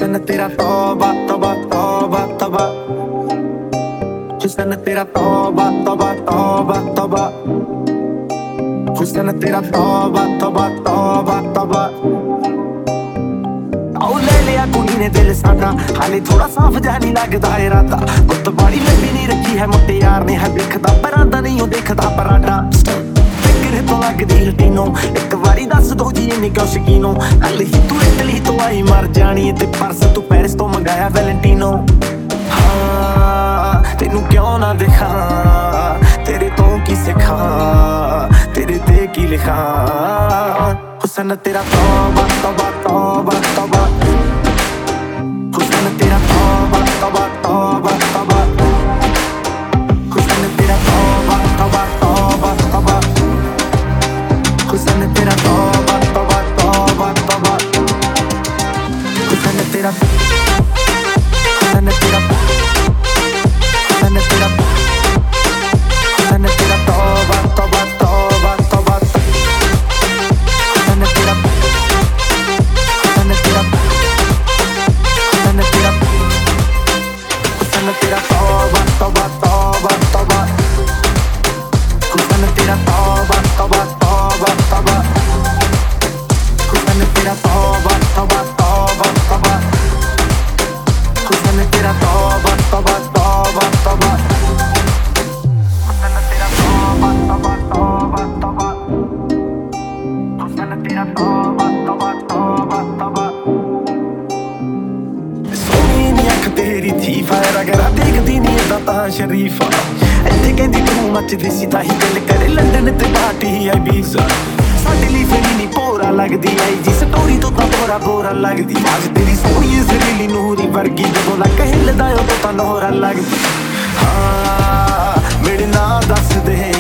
हुस्न तेरा तौबा तौबा तौबा तौबा, हुस्न तेरा तौबा तौबा तौबा तौबा, हुस्न तेरा तौबा तौबा तौबा तौबा। आओ ले लिया कुड़ी ने दिल साडा, हाले थोड़ा साफ जा नहीं लगदा इरादा। गुत्त बाड़ी लंबी नहीं रखी है मुट्टे यार ने, है दिखदा परांदा नहीं देखदा पराडा। फिक्र तो लगदी लटीनो, एक बारी दस दो जी इन्नी क्यों शकीनो। कल ही तू इटली तो आई मर जानी, ते परस तू पेरिस तो मंगाया वैलेंटिनो। हाँ तेनू क्यों ना दिखा, तेरे तो की सिखा, तेरे ते की लिखा। हुस्न तेरा तौबा तौबा तौबा तौबा, हुस्न तेरा तौबा तौबा तौबा तौबा, हुस्न तेरा तौबा तौबा तौबा तौबा, हुस्न तेरा तौबा तौबा तौबा तौबा, हुस्न तेरा, हुस्न तेरा, हुस्न तेरा, हुस्न तेरा तौबा तौबा तौबा तौबा, हुस्न तेरा, हुस्न तेरा, हुस्न तेरा, हुस्न तेरा तौबा तौबा तौबा तौबा, हुस्न तेरा तौबा तौबा तौबा तौबा, हुस्न तेरा तौबा तौबा तौबा तौबा, हुस्न तेरा तौबा तौबा तौबा तौबा, हुस्न तेरा तौबा तौबा तौबा तौबा, हुस्न तेरा तौबा तौबा तौबा तौबा। सोनी नी अख तेरी थी फायर अगर देखदी नी ता शरीफा। ਇੱਥੇ ਕਹਿੰਦੀ ਤੂੰ ਮੱਚਦੀ ਸੀ ਤਾਂ ਹੀ ਦਿਲ ਕਰੇ ਲੰਡਨ ਤੇ ਪਾਰਟੀ ਆਈ ਵੀਜ਼ਾ। ਸਾਡੇ ਲਈ ਫੇਰੀ ਨੀ ਭੋਰਾ ਲੱਗਦੀ ਆਈ ਜੀ ਸਟੋਰੀ ਤੋਂ ਤਾਂ ਬੋਰਾ ਬੋਰਾ ਲੱਗਦੀ। ਅੱਜ ਤੇਰੀ ਸੋਹਣੀ ਜ਼ਰੀਲੀ ਨੂਰੀ ਵਰਗੀ ਜਦੋਂ ਲੱਕ ਹਿੱਲਦਾ ਉਦੋਂ ਤਾਂ ਲੋਹਰਾ ਲੱਗਦੀ। ਹਾਂ ਮੇਰੇ ਨਾਂ ਦੱਸ ਦੇ